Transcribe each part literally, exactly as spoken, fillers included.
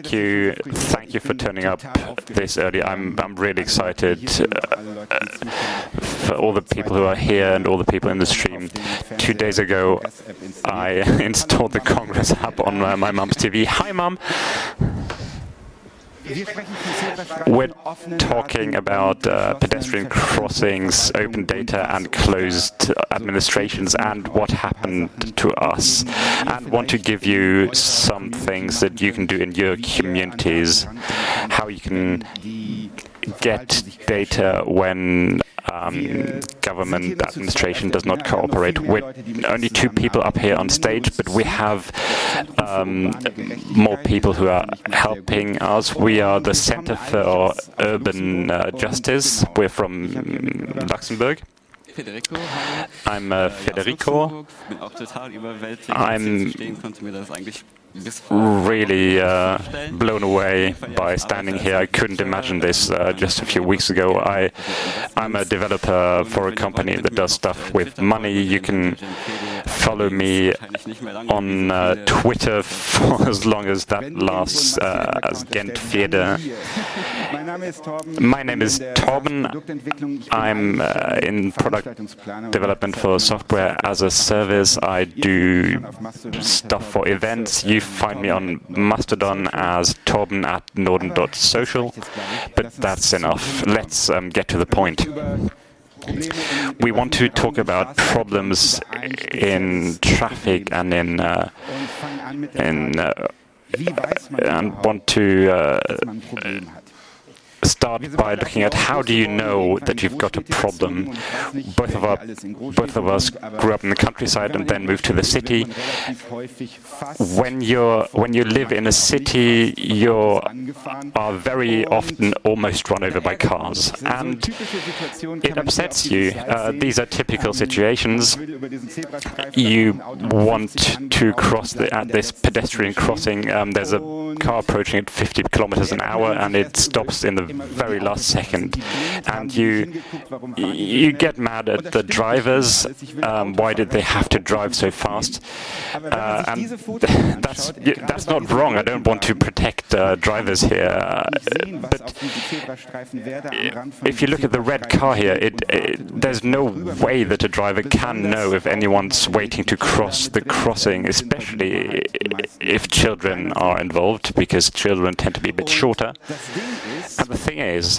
Thank you. Thank you for turning up this early. I'm I'm really excited uh, for all the people who are here and all the people in the stream. Two days ago, I installed the Congress app on uh, my mum's T V. Hi, Mum. We're talking about uh, pedestrian crossings, open data and closed administrations and what happened to us, and want to give you some things that you can do in your communities, how you can get data when um, government administration does not cooperate. We're only two people up here on stage, but we have um, more people who are helping us. We are the Center for Urban uh, Justice. We're from Luxembourg. I'm uh, Federico. I'm really uh, blown away by standing here. I couldn't imagine this uh, just a few weeks ago. I, I'm a developer for a company that does stuff with money. You can follow me on uh, Twitter for as long as that lasts, uh, as Gent Fede. My name is Torben. I'm uh, in product development for software as a service. I do stuff for events. You find me on Mastodon as Torben at Norden dot social, but that's enough. Let's um, get to the point. We want to talk about problems in traffic and in uh, in uh, and want to uh, start by looking at how do you know that you've got a problem. Both of, our, both of us grew up in the countryside and then moved to the city. When you're when you live in a city, you are very often almost run over by cars, and it upsets you. Uh, these are typical situations. You want to cross the, at this pedestrian crossing. Um, there's a car approaching at fifty kilometers an hour, and it stops in the very last second, and you you get mad at the drivers. Um, why did they have to drive so fast? Uh, and that's that's not wrong. I don't want to protect uh, drivers here, uh, but if you look at the red car here, it, it, there's no way that a driver can know if anyone's waiting to cross the crossing, especially if children are involved, because children tend to be a bit shorter. And the thing is,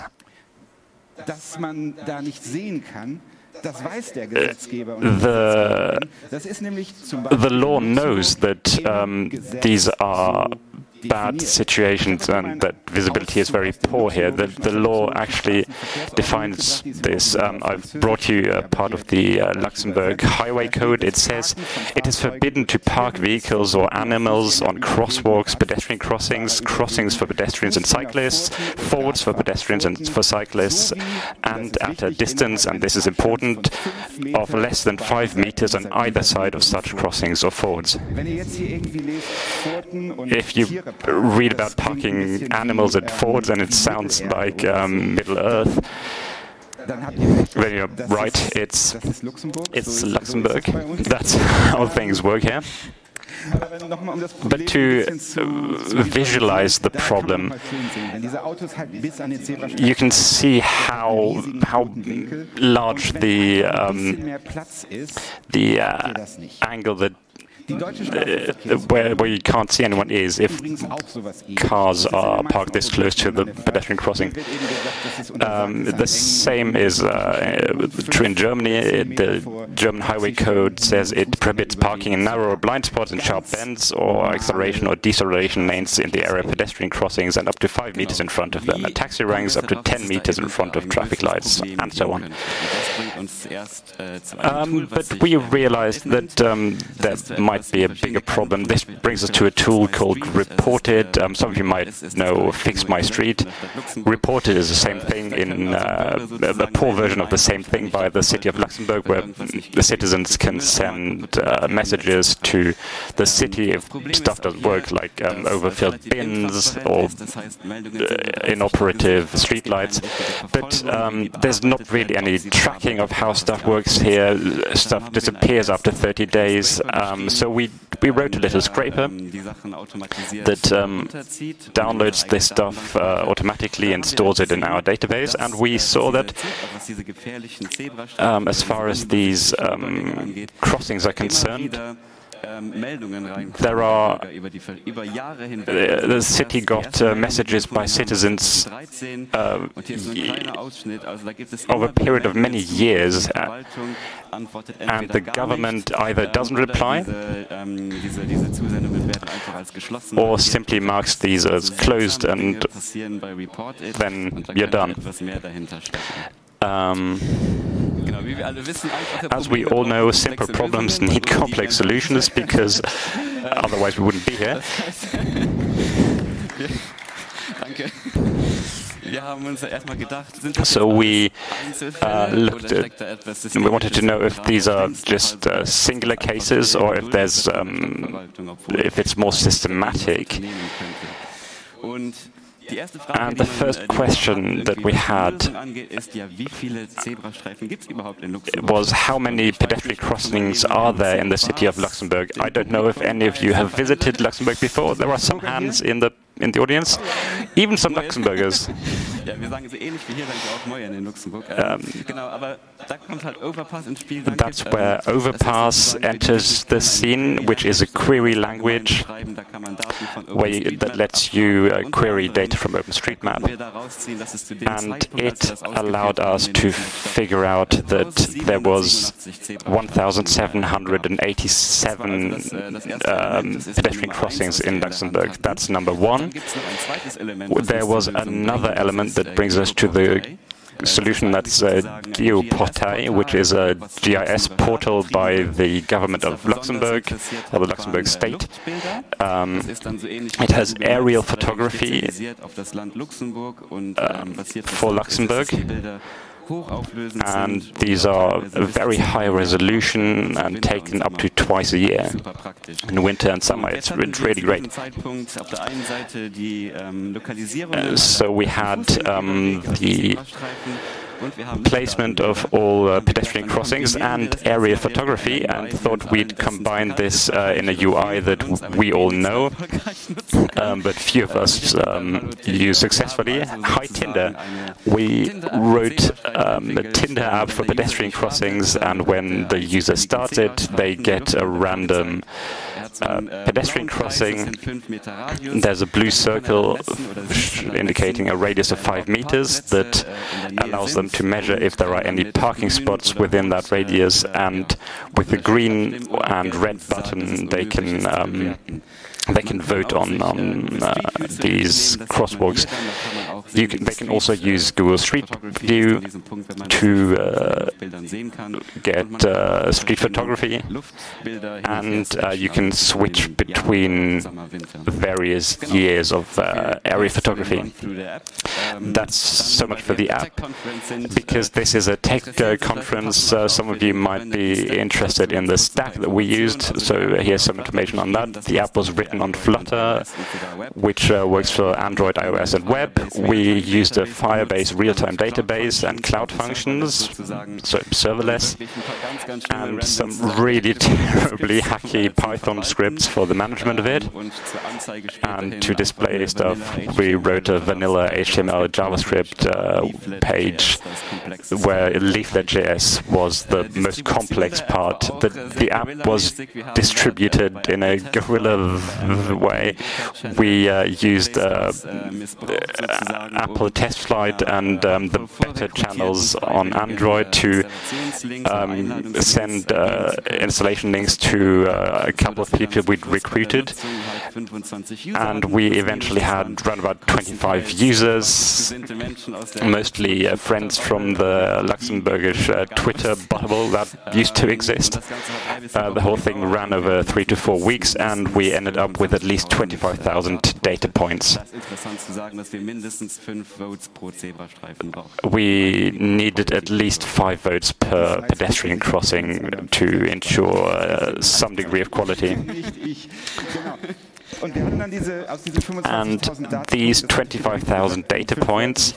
the, the law knows that um, these are bad situations and that visibility is very poor here. The, the law actually defines this. Um, I've brought you a part of the uh, Luxembourg Highway Code. It says it is forbidden to park vehicles or animals on crosswalks, pedestrian crossings, crossings for pedestrians and cyclists, forwards for pedestrians and for cyclists, and at a distance, and this is important, of less than five meters on either side of such crossings or forwards. If you read about parking animals at fords and it sounds like um, Middle Earth, then you're right, it's, it's Luxembourg. That's how things work here. But to uh, visualize the problem, you can see how how large the um, the uh, angle that Uh, where, where you can't see anyone is if cars are parked this close to the pedestrian crossing. Um, the same is uh, true in Germany. The German Highway Code says it prohibits parking in narrow or blind spots in sharp bends or acceleration or deceleration lanes in the area of pedestrian crossings and up to five meters in front of them. And taxi ranks up to ten meters in front of traffic lights and so on. Um, but we realized that um, there might be a bigger problem. This brings us to a tool called Reported. Um, some of you might know Fix My Street. Reported is the same thing in uh, a poor version of the same thing by the city of Luxembourg, where the citizens can send uh, messages to the city if stuff doesn't work, like um, overfilled bins or uh, inoperative streetlights. But um, there's not really any tracking of how stuff works here. Stuff disappears after thirty days. Um, so So we we wrote a little scraper that um, downloads this stuff uh, automatically and stores it in our database, and we saw that um, as far as these um, crossings are concerned, there are, uh, the city got uh, messages by citizens uh, over a period of many years, uh, and the government either doesn't reply or simply marks these as closed, and then you're done. Um, As we all know, simple problems need complex solutions, because otherwise we wouldn't be here. So we uh, looked at, we wanted to know if these are just uh, singular cases or if there's, um, if it's more systematic. And the first question that we had was, how many pedestrian crossings are there in the city of Luxembourg? I don't know if any of you have visited Luxembourg before. There are some hands in the in the audience, even some Luxembourgers. Um, that's where Overpass enters the scene, which is a query language where you, that lets you uh, query data from OpenStreetMap. And it allowed us to figure out that there was one thousand seven hundred eighty-seven um, pedestrian crossings in Luxembourg. That's number one. There was another element that brings us to the solution, that's uh, GeoPortail, which is a G I S portal by the government of Luxembourg, or the Luxembourg state. Um, it has aerial photography uh, for Luxembourg. And these are very high resolution and taken up to twice a year. In winter and summer, it's really great. Uh, so we had um, the placement of all uh, pedestrian crossings and area photography, and thought we'd combine this uh, in a U I that we all know, um, but few of us um, use successfully. Hi Tinder. We wrote um, a Tinder app for pedestrian crossings, and when the user starts it, they get a random uh, pedestrian crossing. There's a blue circle indicating a radius of five meters that allows them to measure if there are any parking spots within that radius, and with the green and red button they can um, they can vote on, on uh, these crosswalks. You can, they can also use Google Street View to uh, get uh, street photography, and uh, you can switch between various years of uh, area photography. That's so much for the app. Because this is a tech uh, conference, uh, some of you might be interested in the stack that we used, so here's some information on that. The app was written on Flutter, which uh, works for Android, iOS, and web. We used a Firebase real-time database and cloud functions, so serverless, and some really terribly hacky Python scripts for the management of it. And to display stuff, we wrote a vanilla H T M L JavaScript uh, page where Leaflet dot J S was the most complex part. The, the app was distributed in a guerrilla way. We uh, used uh, uh, Apple Test Flight and um, the beta channels on Android to um, send uh, installation links to uh, a couple of people we'd recruited. And we eventually had around about twenty-five users, mostly uh, friends from the Luxembourgish uh, Twitter bubble that used to exist. Uh, the whole thing ran over three to four weeks, and we ended up with at least twenty-five thousand data points. We needed at least five votes per pedestrian crossing to ensure uh, some degree of quality. And these twenty-five thousand data points,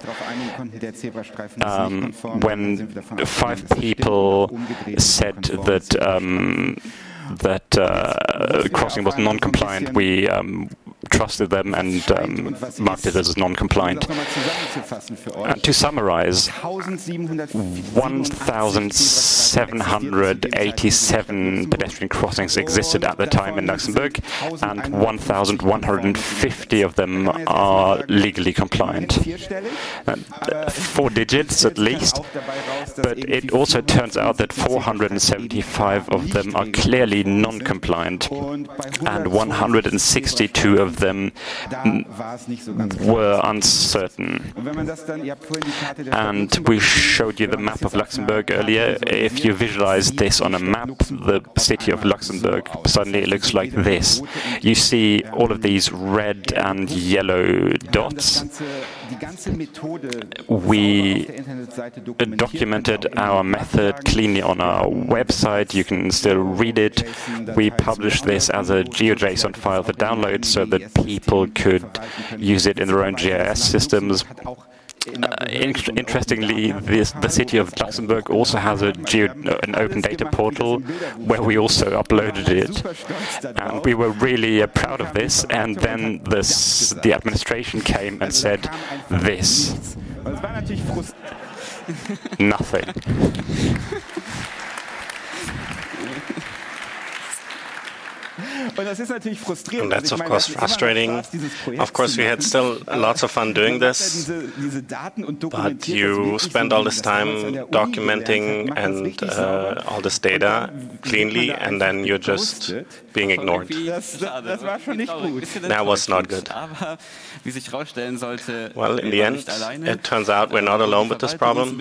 um, when five people said that um, that uh, crossing was non-compliant, we um, trusted them and um, marked it as non-compliant. And to summarize, one thousand seven hundred eighty-seven pedestrian crossings existed at the time in Luxembourg, and one thousand one hundred fifty of them are legally compliant. Uh, four digits at least, but it also turns out that four hundred seventy-five of them are clearly non-compliant, and one hundred sixty-two of them were uncertain. And we showed you the map of Luxembourg earlier. If you visualize this on a map, the city of Luxembourg, suddenly it looks like this. You see all of these red and yellow dots. We documented our method cleanly on our website. You can still read it. We published this as a GeoJSON file for download so that people could use it in their own G I S systems. Uh, in interestingly, this, the city of Luxembourg also has a geo, an open data portal where we also uploaded it. And we were really uh, proud of this. And then this, the administration came and said this. Nothing. And that's of course frustrating. Of course, we had still lots of fun doing this, but you spend all this time documenting and uh, all this data cleanly, and then you're just being ignored. That was not good. Well, in the end, it turns out we're not alone with this problem,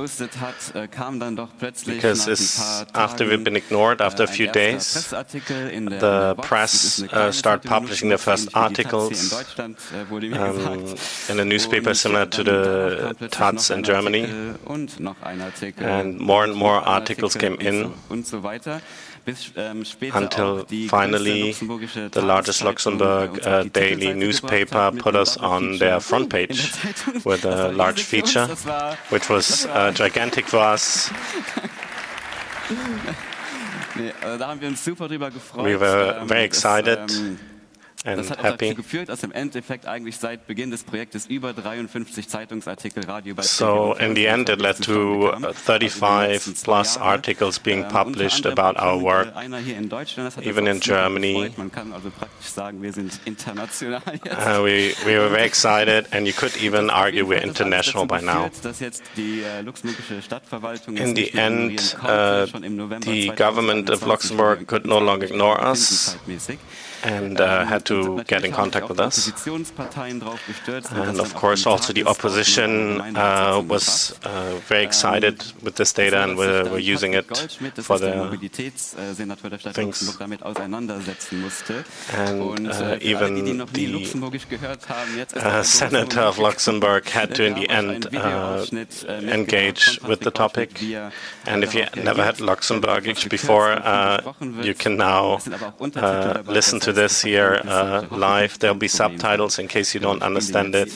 because it's, after we've been ignored, after a few days, the press uh, start publishing their first articles um, in a newspaper similar to the Taz in Germany, and more and more articles came in until finally the largest Luxembourg uh, daily newspaper put us on their front page with a large feature, which was uh, gigantic for us. We were very excited and happy. So in the end, it led to uh, thirty-five plus articles being published about our work, even in Germany. Uh, we, we were very excited, and you could even argue we're international by now. In the end, uh, the government of Luxembourg could no longer ignore us, and uh, had to get in contact with us. And of course also the opposition uh, was uh, very excited with this data, and were, were using it for their things. And uh, even the uh, senator of Luxembourg had to in the end uh, engage with the topic. And if you never had Luxembourgish before, uh, you can now uh, listen to this here uh, live. There'll be subtitles in case you don't understand it.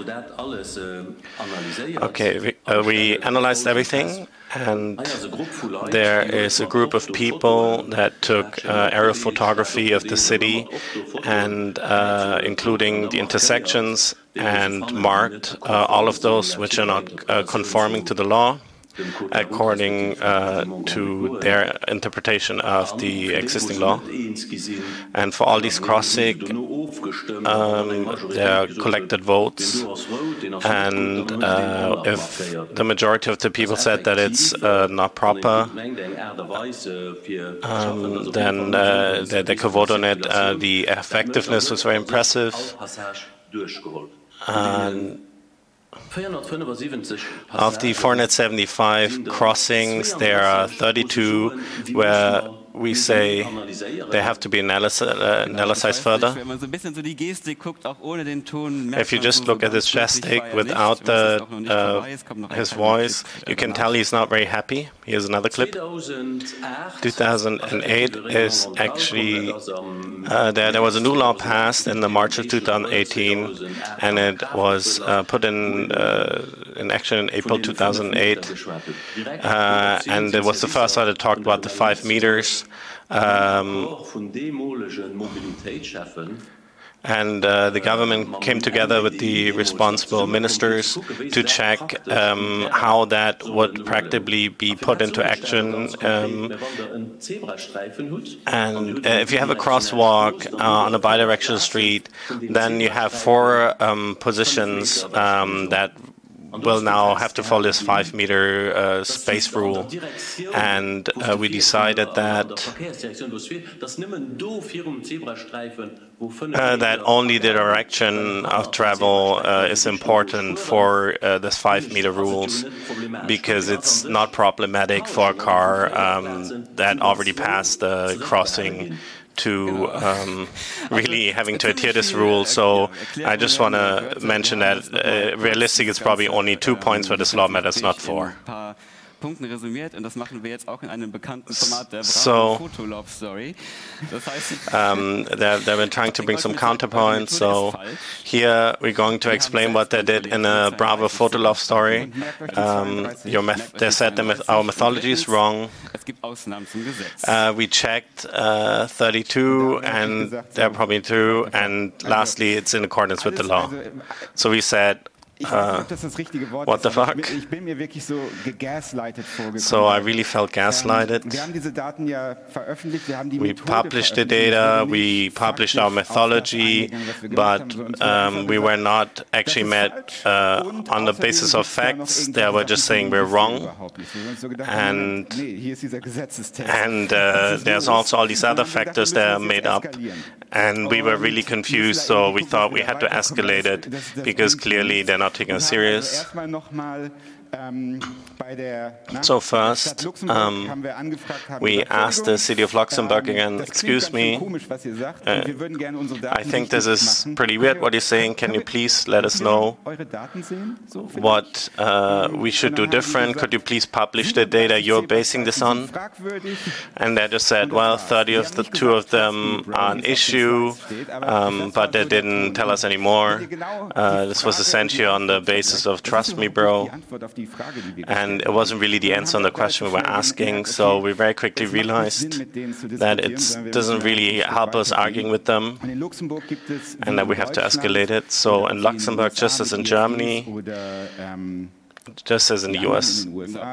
Okay, we, uh, we analyzed everything, and there is a group of people that took uh, aerial photography of the city, and uh, including the intersections, and marked uh, all of those which are not uh, conforming to the law, according uh, to their interpretation of the existing law. And for all these crossings, um, there are collected votes, and uh, if the majority of the people said that it's uh, not proper, um, then uh, they, they could vote on it. Uh, the effectiveness was very impressive. And of the four hundred seventy-five crossings, there are thirty-two where we say they have to be analyzed, uh, analyzed further. If you just look at his gestic without the, uh, his voice, you can tell he's not very happy. Here's another clip. two thousand eight is actually, uh, there, there was a new law passed in the March of two thousand eighteen, and it was uh, put in uh, in action in April two thousand eight, uh, and it was the first time it talked about the five meters. Um, And uh, the government came together with the responsible ministers to check um, how that would practically be put into action. Um, and uh, if you have a crosswalk uh, on a bidirectional street, then you have four um, positions um, that will now have to follow this five-meter uh, space rule, and uh, we decided that uh, that only the direction of travel uh, is important for uh, this five-meter rules, because it's not problematic for a car um, that already passed the crossing to um, really having to adhere to this rule. So I just want to mention that uh, realistic is probably only two points where this law matters, not four. Punkten resümiert, und das machen wir jetzt auch in einem bekannten Format der So, Bravo Fotolove Story. Das heißt, um, they've, they've been trying to bring some counterpoints. So here we're going to explain what they did in a Bravo Fotolove story. Um, your they said the, our methodology is wrong. es gibt Ausnahmen zum Gesetz. Uh, we checked uh, thirty-two, and there are probably two, and lastly, it's in accordance with the law. So we said, Uh, what the fuck? So I really felt gaslighted. We published the data, we published our methodology, but um, we were not actually met uh, on the basis of facts. They were just saying we're wrong. And, and uh, there's also all these other factors that are made up. And we were really confused, so we thought we had to escalate it, because clearly they're not taking us serious. So first, um, we asked the city of Luxembourg again, excuse me, uh, I think this is pretty weird what you're saying, can you please let us know what uh, we should do different, could you please publish the data you're basing this on? And they just said, well, thirty of the two of them are an issue, um, but they didn't tell us anymore. Uh, this was essentially on the basis of trust me, bro. And it wasn't really the answer on the question we were asking, so we very quickly realized that it doesn't really help us arguing with them, and that we have to escalate it. So in Luxembourg, just as in Germany, just as in the U S,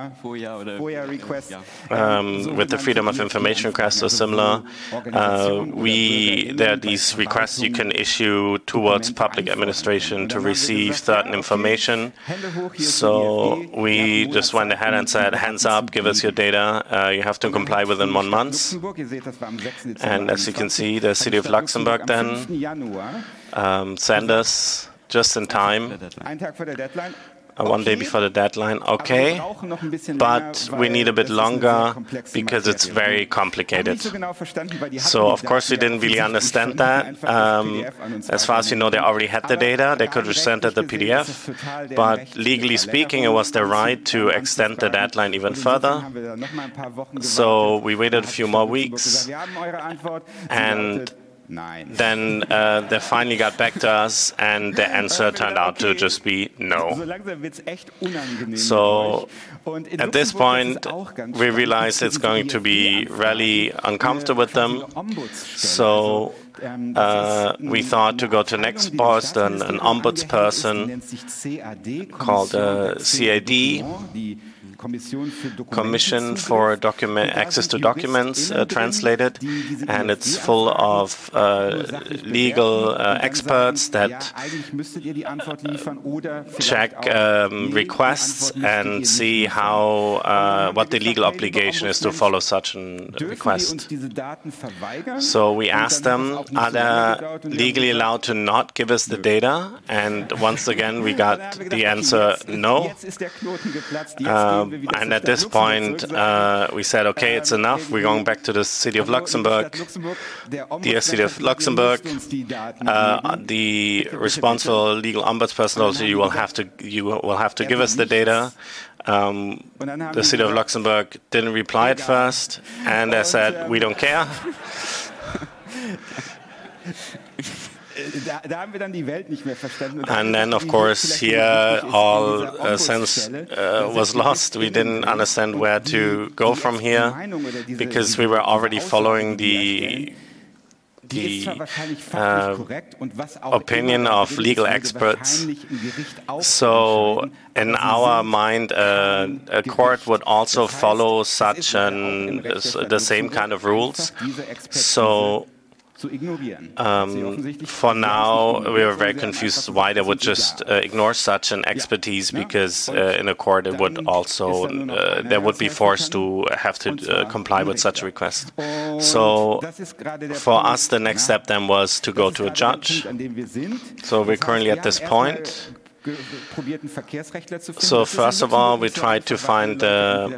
um, with the Freedom of Information request or similar, uh, we there are these requests you can issue towards public administration to receive certain information. So we just went ahead and said, hands up, give us your data. Uh, you have to comply within one month. And as you can see, the city of Luxembourg then um, sent us just in time. Uh, one day before the deadline, okay, but we need a bit longer because it's very complicated. So, of course, we didn't really understand that. Um, as far as we know, they already had the data. They could have sent it the P D F, but legally speaking, it was their right to extend the deadline even further. So we waited a few more weeks, and then uh, they finally got back to us, and the answer turned out to just be no. So at this point, we realized it's going to be really uncomfortable with them. So uh, we thought to go to next post, an, an ombudsperson called uh, C A D, Commission for document Access to Documents, uh, translated, and it's full of uh, legal uh, experts that check um, requests and see how uh, what the legal obligation is to follow such a request. So we asked them, are they legally allowed to not give us the data? And once again, we got the answer no. Um, And at this point, uh, we said, okay, it's enough. We're going back to the city of Luxembourg. Dear city of Luxembourg, uh, the responsible legal ombudsperson also, you will have to you will have to give us the data. Um, the city of Luxembourg didn't reply at first, and they said, we don't care. And then, of course, here all uh, sense uh, was lost. We didn't understand where to go from here because we were already following the the uh, opinion of legal experts. So in our mind, uh, a court would also follow such an, uh, the same kind of rules. So Um, for now, we were very confused why they would just uh, ignore such an expertise, because uh, in a court it would also, uh, they would be forced to have to uh, comply with such a request. So for us, the next step then was to go to a judge. So we're currently at this point. So first of all, we tried to find uh,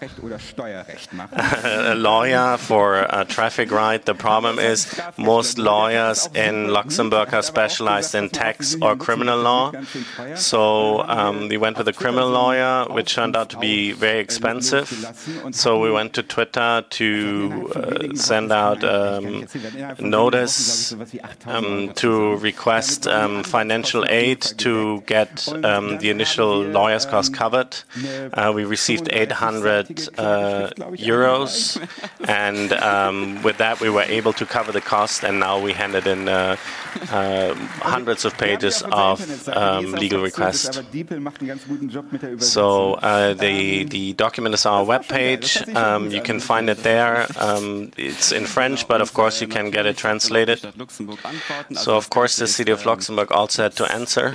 a lawyer for a traffic right. The problem is most lawyers in Luxembourg are specialized in tax or criminal law. So um, we went with a criminal lawyer, which turned out to be very expensive. So we went to Twitter to uh, send out um, notice um, to request um, financial aid to get um, the initial lawyer's cost covered. Uh, we received eight hundred uh, euros, and um, with that we were able to cover the cost, and now we handed in uh, uh, hundreds of pages of um, legal requests. So uh, the, the document is on our webpage. Um, you can find it there. Um, it's in French, but of course you can get it translated. So of course the City of Luxembourg also had to answer.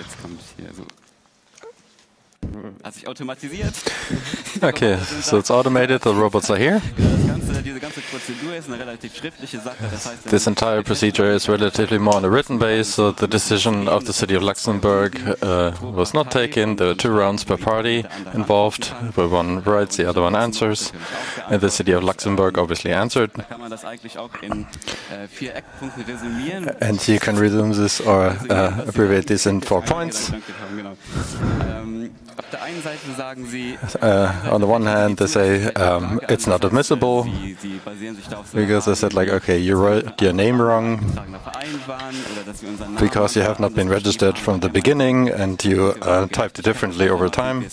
Okay, so it's automated, the robots are here. This entire procedure is relatively more on a written base, so the decision of the City of Luxembourg uh, was not taken. There were two rounds per party involved, where one writes, the other one answers, and the City of Luxembourg obviously answered. And you can resume this or uh, abbreviate this in four points. Uh, on the one hand, they say um, it's not admissible because they said, like, okay, you wrote your name wrong because you have not been registered from the beginning and you uh, typed it differently over time.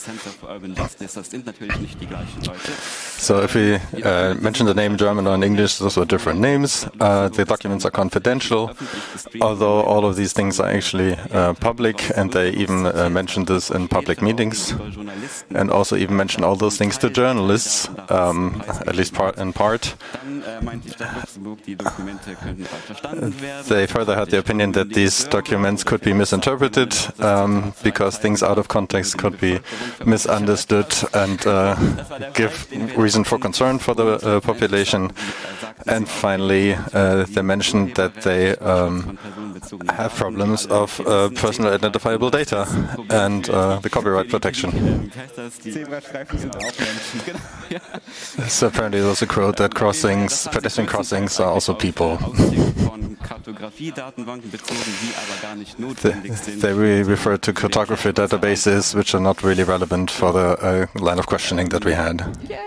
So if we uh, mention the name in German or in English, those are different names. Uh, the documents are confidential, although all of these things are actually uh, public, and they even uh, mention this in public meetings, and also even mention all those things to journalists, um, at least part in part. They further had the opinion that these documents could be misinterpreted um, because things out of context could be misunderstood and uh, give reason for concern for the uh, population. And finally, uh, they mentioned that they um, have problems of uh, personal identifiable data and uh, the copyright protection. So apparently there's a quote that crossings, pedestrian crossings are also people. They, they really refer to cartography databases, which are not really relevant for the uh, line of questioning that we had.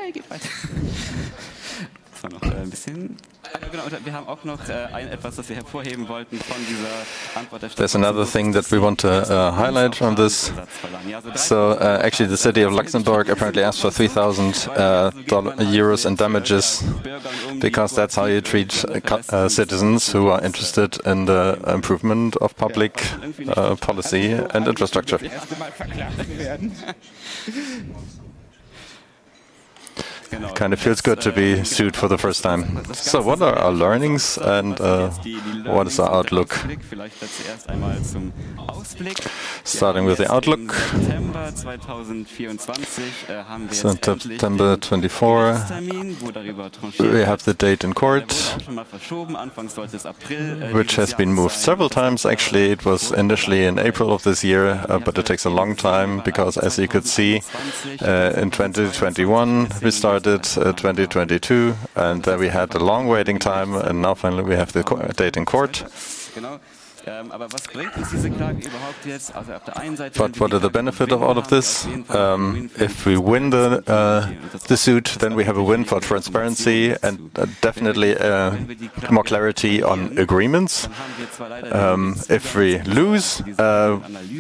There's another thing that we want to uh, highlight from this. So uh, actually the City of Luxembourg apparently asked for three thousand uh, euros in damages because that's how you treat uh, uh, citizens who are interested in the improvement of public uh, policy and infrastructure. Kind of feels good to be sued for the first time. So what are our learnings and uh, what is our outlook? Starting with the outlook. So September twenty-fourth, we have the date in court, which has been moved several times. Actually, it was initially in April of this year, uh, but it takes a long time because, as you could see, uh, in twenty twenty-one we started Uh, twenty twenty-two, and then we had a long waiting time, and now finally we have the date in court. But what are the benefits of all of this? Um, if we win the, uh, the suit, then we have a win for transparency and uh, definitely uh, more clarity on agreements. Um, if we lose, uh,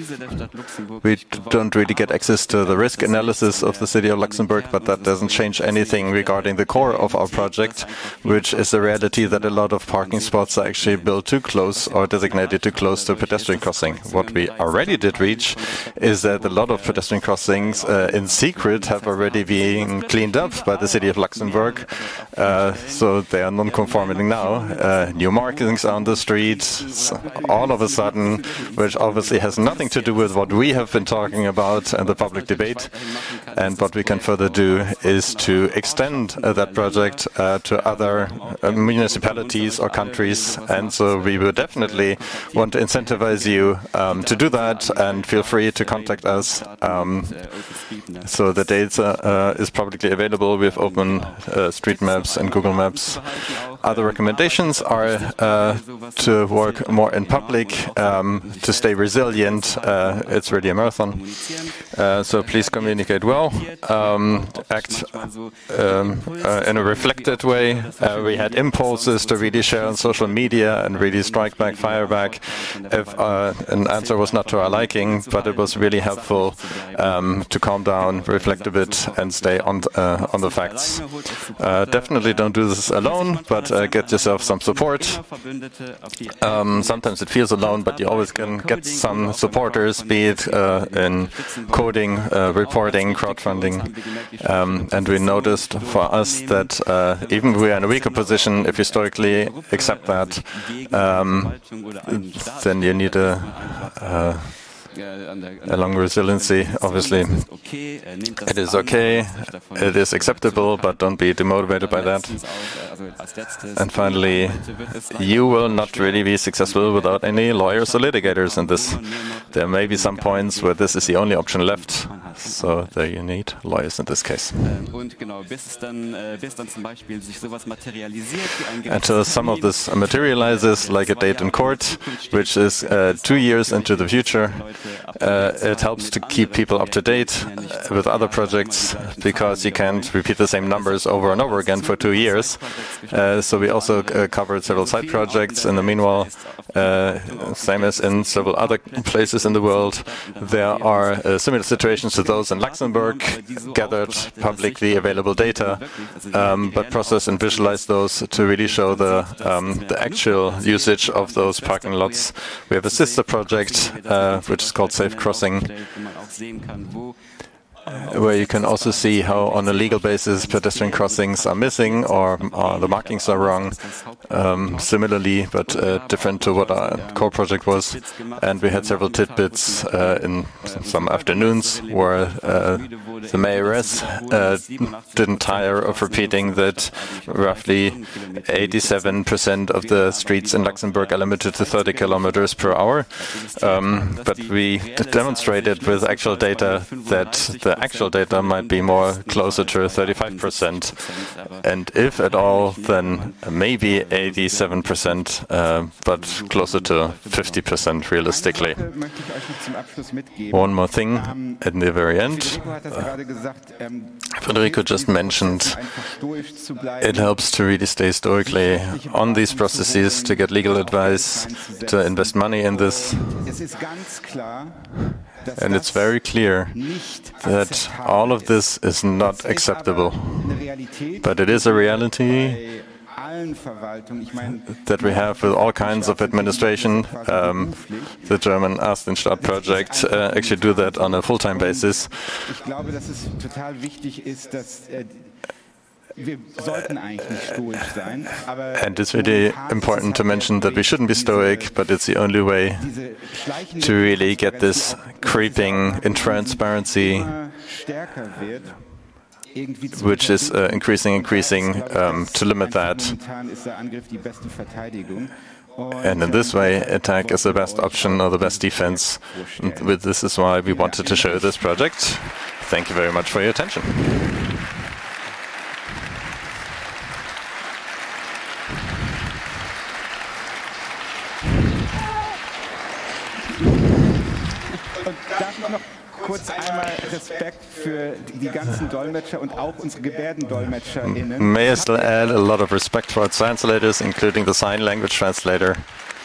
we don't really get access to the risk analysis of the city of Luxembourg, but that doesn't change anything regarding the core of our project, which is the reality that a lot of parking spots are actually built too close or designated too close to a pedestrian crossing. What we already did reach is that a lot of pedestrian crossings uh, in secret have already been cleaned up by the city of Luxembourg, uh, so they are non-conforming now. Uh, new markings on the streets, all of a sudden, which obviously has nothing to do with what we have been talking about and the public debate. And what we can further do is to extend uh, that project uh, to other uh, municipalities or countries. And so we will definitely want to incentivize you um, to do that, and feel free to contact us. Um, so the data uh, is publicly available with Open uh, Street Maps and Google Maps. Other recommendations are uh, to work more in public, um, to stay resilient. Uh, it's really a marathon. Uh, so please communicate well, um, act um, uh, in a reflected way. Uh, we had impulses to really share on social media and really strike back, fire back, if uh, an answer was not to our liking, but it was really helpful um, to calm down, reflect a bit, and stay on uh, on the facts. Uh, definitely don't do this alone, but uh, get yourself some support. Um, sometimes it feels alone, but you always can get some supporters, be it uh, in coding, uh, reporting, crowdfunding. Um, and we noticed for us that uh, even if we are in a weaker position, if you historically accept that, um, then you need a, uh, a long resiliency. Obviously, it is okay, it is acceptable, but don't be demotivated by that. And finally, you will not really be successful without any lawyers or litigators in this. There may be some points where this is the only option left, so there you need lawyers in this case. Until some of this materializes, like a date in court, which is uh, two years into the future, uh, it helps to keep people up to date with other projects, because you can't repeat the same numbers over and over again for two years. Uh, so we also uh, covered several side projects in the meanwhile, uh, same as in several other places in the world. There are uh, similar situations to those in Luxembourg, gathered publicly available data, um, but process and visualize those to really show the, um, the actual usage of those parking lots. We have a sister project, uh, which is called Safe Crossing, where you can also see how on a legal basis pedestrian crossings are missing, or, or the markings are wrong, um, similarly, but uh, different to what our core project was. And we had several tidbits uh, in some afternoons where uh, the mayoress uh, didn't tire of repeating that roughly eighty-seven percent of the streets in Luxembourg are limited to thirty kilometers per hour. Um, but we demonstrated with actual data that the actual data might be more closer to thirty-five percent, and if at all, then maybe eighty-seven percent, uh, but closer to fifty percent realistically. One more thing at the very end. Uh, Federico just mentioned it helps to really stay stoically on these processes, to get legal advice, to invest money in this. And it's very clear that all of this is not acceptable. But it is a reality that we have with all kinds of administration. Um, the German Arst-den-Staat project uh, actually do that on a full-time basis. And it's really important to mention that we shouldn't be stoic, but it's the only way to really get this creeping in transparency, which is uh, increasing, increasing, um, to limit that. And in this way, attack is the best option or the best defense. And with this is why we wanted to show this project. Thank you very much for your attention. Und darf ich noch kurz einmal Respekt für die ganzen Dolmetscher und auch unsere GebärdendolmetscherInnen. May I still add a lot of respect for our translators, including the sign language translator.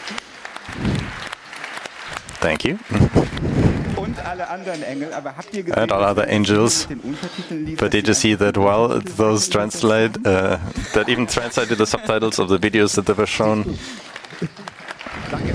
Thank you. Und alle anderen Engel, aber habt ihr gesehen, and all other angels. But did you see that while those translate, uh, that even translated the subtitles of the videos that they were shown? Danke.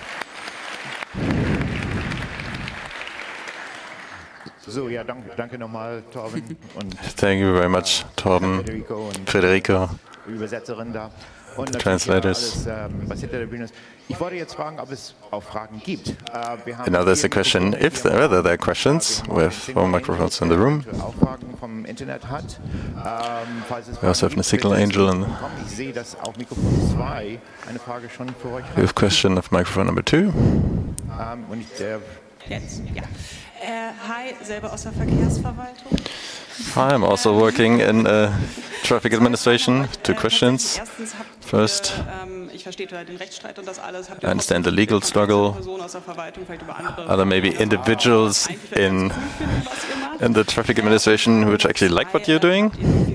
So, ja, danke, danke nochmal, Torben. Und Thank you very much, Torben, Federico und Federico, Übersetzerin da. Und the natürlich translators. alles, ähm, was hinter der Bühne ist. Ich wollte jetzt fragen, ob es auch Fragen gibt. Äh, wir haben Now there's a hier question, Mikrofone if there, whether there are questions, Wir haben with Single four microphones in the room. Angel, auch Fragen vom Internet hat. Ähm, falls es We also have a Single Angel in- Ich sehe, dass auch Mikrofon zwei eine Frage schon für euch We hat. have question of microphone number two. Ähm, und ich, äh, Jetzt, ja. Äh, hi, selber aus der Verkehrsverwaltung. Hi, I'm also working in uh, traffic administration. Two questions. Erstens habt First, ihr, ähm, ich verstehe da den Rechtsstreit und das alles. Habt I understand the legal struggle. Personen aus der Verwaltung, vielleicht über andere Are there maybe individuals in in the traffic administration which actually like what you're doing?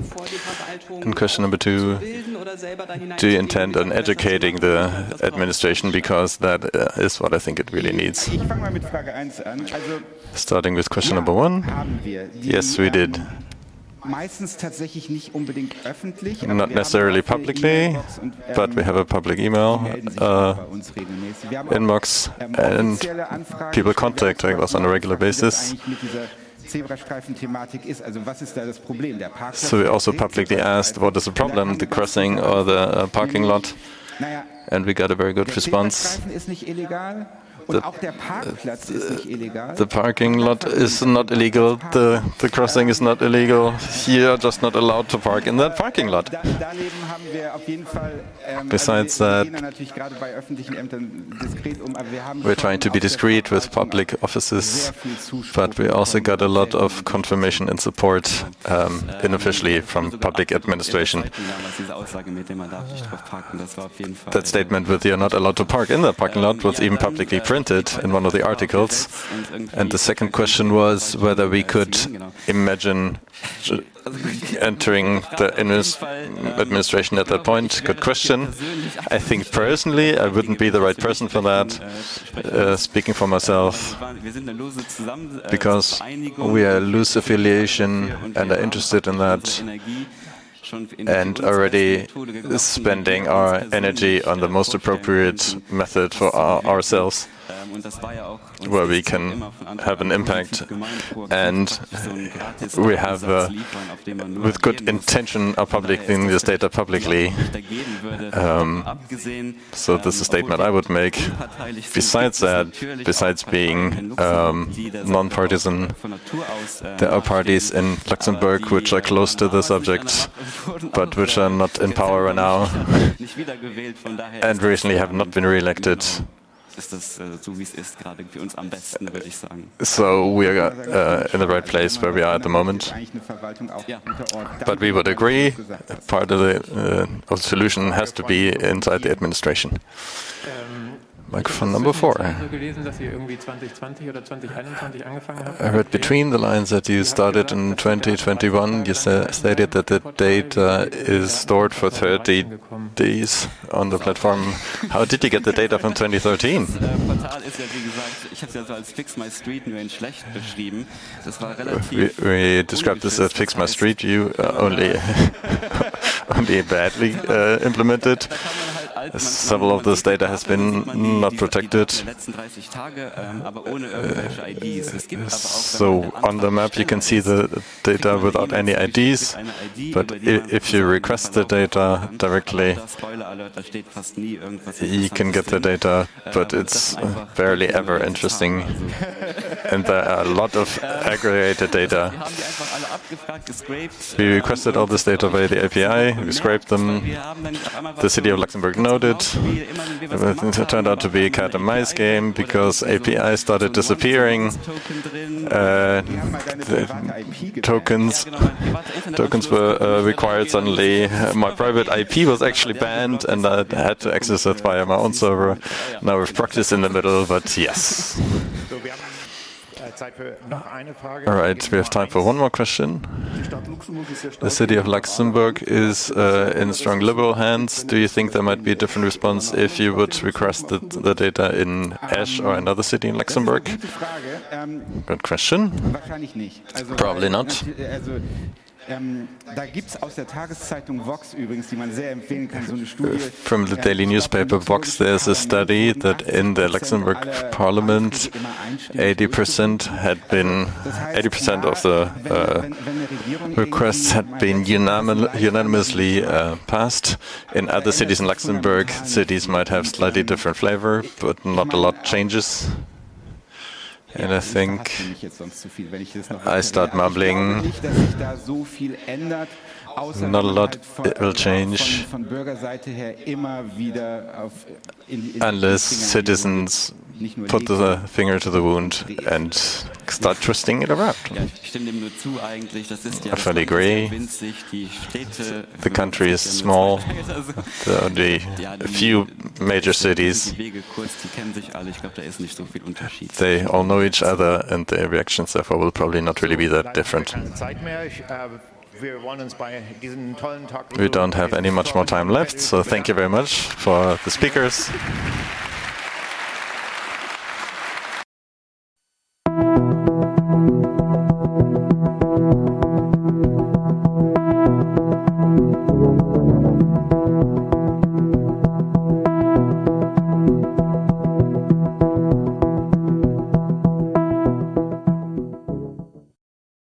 And question number two, do you intend on educating the administration, because that uh, is what I think it really needs? Ich fange mal mit Frage eins an. Also, Starting with question number one. haben wir. Die, Yes, we did. ähm, Meistens tatsächlich nicht unbedingt öffentlich. aber Not wir necessarily haben auch eine publicly, E-Mail-Box und, ähm, but we have a public email die melden sich uh, auch bei uns regelmäßig. Wir haben auch, inbox, ähm, and offizielle Anfragen people gestellt. contact us on a regular Wie das basis. eigentlich mit dieser Zebrastreifen-Thematik ist. Also was ist da das Problem? Der Parkplatz? So we also publicly asked what is the problem, the crossing or the uh, parking lot, Naja, and we got a very good der response. Zebrastreifen ist nicht illegal und auch der Parkplatz ist nicht illegal. The parking lot is not illegal, the, the crossing is not illegal. You are just not allowed to park in that parking lot. Da, daneben haben wir auf jeden Fall, ähm, Besides also wir, wir that, gehen da natürlich gerade bei öffentlichen Ämtern diskret um, aber wir haben We're trying to be schon aus der discreet with Verwaltung public sehr offices, viel Zuspruch but we also got a lot bekommen. of confirmation and support um, unofficially from public administration. Damals diese Aussage mit dem man darf nicht drauf parken, das war auf jeden Fall. That statement with you're not allowed to park in that parking lot was even publicly printed in one of the articles. And the second question was whether we could imagine entering the adminis- administration at that point. Good question. I think personally I wouldn't be the right person for that, uh, speaking for myself, because we are a loose affiliation and are interested in that and already spending our energy on the most appropriate method for our, ourselves, where we can have an impact, and we have, uh, with good intention, are publishing this data publicly. Um, so this is a statement I would make. Besides that, besides being um, non-partisan, there are parties in Luxembourg which are close to the subject, but which are not in power right now, and recently have not been re-elected. So we are uh, in the right place where we are at the moment. But we would agree, part of the, uh, of the solution has to be inside the administration. Microphone number four. I read between the lines that you started in twenty twenty-one. You sa- stated that the data is stored for thirty days on the platform. How did you get the data from twenty thirteen? We, we described this as Fix My Street View, uh, only, only badly uh, implemented. Several of this data has been not protected. So on the map you can see the data without any I Ds, but if you request the data directly, you can get the data, but it's barely ever interesting. And there are a lot of aggregated data. We requested all this data via the A P I, we scraped them. The city of Luxembourg noted. It turned out to be a cat and mice game because A P I started disappearing. Uh, tokens, tokens were uh, required suddenly. My private I P was actually banned, and I had to access it via my own server. Now we've practiced in the middle, but yes. All right, we have time for one more question. The city of Luxembourg is uh, in strong liberal hands. Do you think there might be a different response if you would request the, the data in Esch or another city in Luxembourg? Good question. Probably not. Ähm, da gibt es aus der Tageszeitung Vox übrigens, die man sehr empfehlen kann, so eine Studie. From the daily newspaper Vox, there's a study that in the Luxembourg Parliament, eighty percent had been, eighty percent of the uh, requests had been unanim unanimously uh, passed. In other cities in Luxembourg, cities might have slightly different flavor, but not a lot changes. And I think I start mumbling. Not a lot will change unless citizens put the finger to the wound and start twisting it around. I fully agree. The country is small. There are only a few major cities. They all know each other, and their reactions, therefore, will probably not really be that different. We don't have any much more time left, so thank you very much for the speakers.